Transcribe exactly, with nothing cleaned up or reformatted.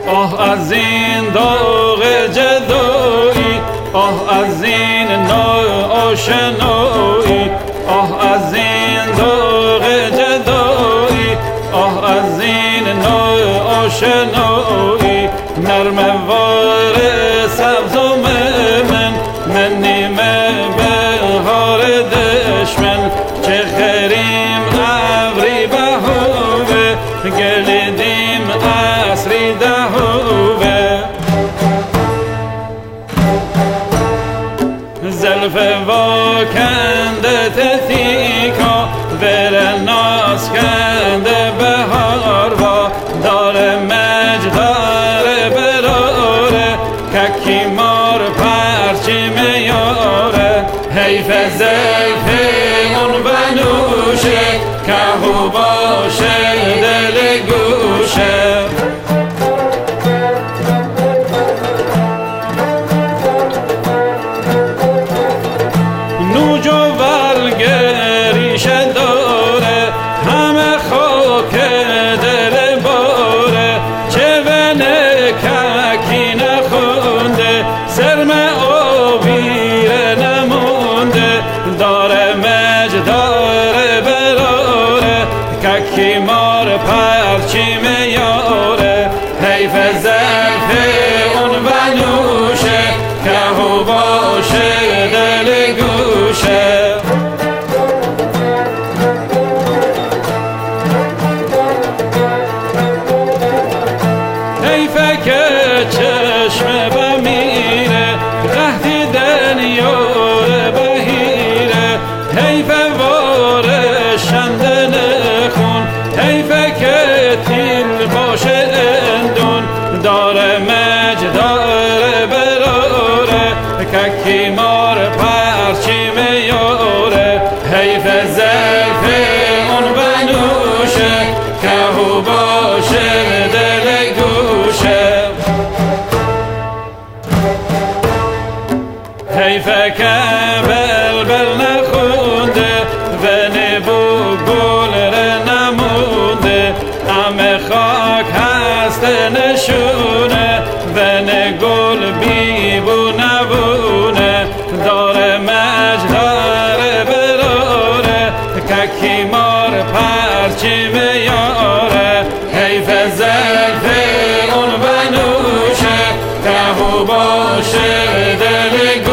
آه از این داغ جدایی، آه از این ناآشنایی، آه از این داغ جدایی، آه از این ناآشنایی. نرم وار سبز و من من نیمه بهار دشمن، چه خریم ابری بهوه گلیدیم عصری دهوه. زلف واکنده تتیکا بر ناز کنده بهار و داره مجدار براره ککی مار پرچی میاره. حیف زلف اون بنوشه کهو باشه دل گوشه. نوج و ورگریش داره همه خاک دل باره، چه ونه ککی نخونده سرم آبیره نمونده. داره مجداره براره ککی مار پرچی میاره. حیف زلف اون بنوشه کهو باشه دل گوشه. حیفه که چشم بمیره قهدی دنیاره بهیره. حیفه وارشنده نخون، حیفه که تیل باشه اندون. داره مجداره براره ککی مار پرچی میاره. حیف زلف اون بنوشه کهو باشه دل گوشه. حیفه که بلبل نخونده و نبو گل نمونده. همه خاک هست نشونه و نگل بیبو نبونه. داره مجداره براره ککی مار پرچی میاره. حیف زلف اون بنوشه کهو باشه دل